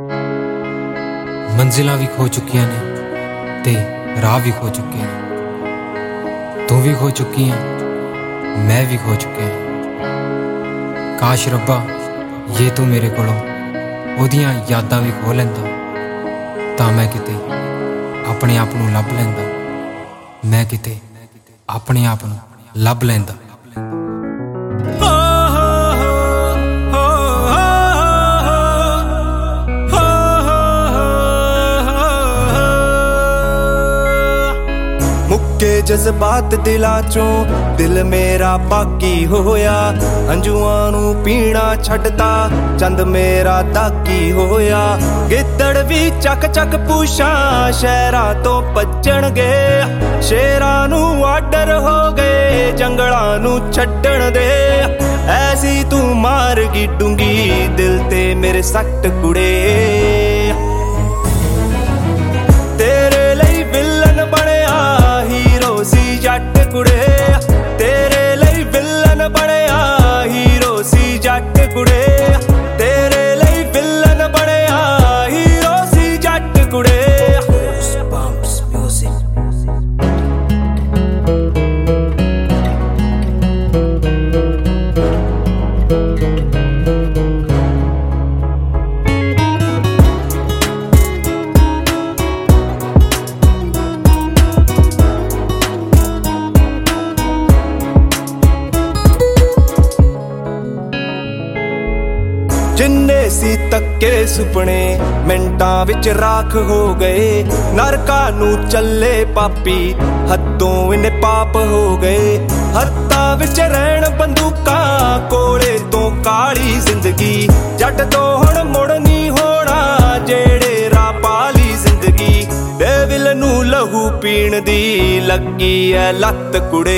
मंजिलां भी खो चुकियां ने ते राह भी खो चुके हैं। तू भी खो चुकी है, मैं भी खो चुके हैं। काश रब्बा ये तू मेरे कोलों ओदियां यादां भी खो लैंदा तां मैं किते अपने आप नूं लभ लैंदा। मैं किते अपने आप नूं लभ लैंदा। मुक्के जज्बात दिलां चों दिल मेरा बाकी होया, हंजुआं नूं पीना छड्डता चंद मेरा दागी होया। गिद्दड़ भी चक चक पूछां शहरां तो भज्जणगे, शेरां नूं आडर हो गए जंगलां नूं छड्डण दे। ऐसी तू मार गी डूंगी दिल ते मेरे सट कुड़े, तेरे लई विलन बणिया हीरो सी जट कुड़े। तेरे लई विलन बणिया हीरो सी जट कुड़े। तेरे लई विलन बणिया हीरो सी जट कुड़े। जिन्ने सी तक्के सुपने मिंटां विच राख हो गए, नरकां नूं चले पापी हद्दों इन्ने पाप हो गए। हत्थां विच रहण बंदूकां कोले तो काली जिंदगी, जट तो हुण मुड़ नहीं होना जेड़े राह पाली जिंदगी। बेविल नूं लहू पीण दी लगी ऐ लत कुड़े,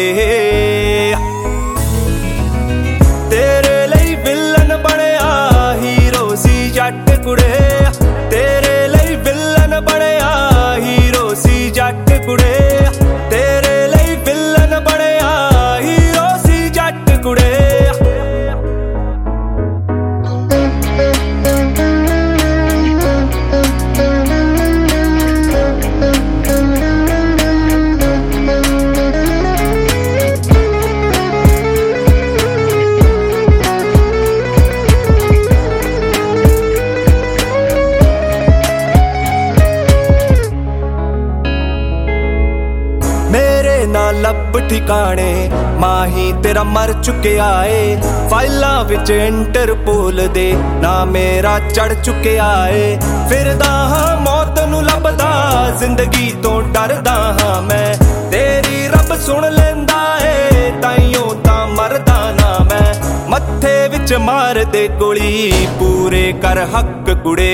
तेरे लई विलन बणिया हीरो सी जट कुड़े। तेरे लई विलन बणिया हीरो सी जट कुड़े। तेरे लई विलन बणिया हीरो सी जट कुड़े। मेरे ना लब ठिकाने माही तेरा मर चुके आए, फाइलां विच इंटरपोल दे ना मेरा चढ़ चुके आए। फिरदा हां मौत नूं लभदा जिंदगी तो डरदा हां मैं, तेरी रब सुन लैंदा ए ताइयों तां मरदा ना मैं। मत्थे विच मार दे गोली पूरे कर हक कुड़े,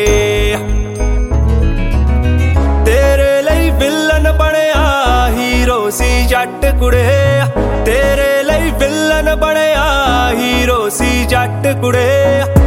तेरे लई विलन बणिया हीरो सी जट कुड़े। तेरे लई विलन बणिया हीरो सी जट कुड़े।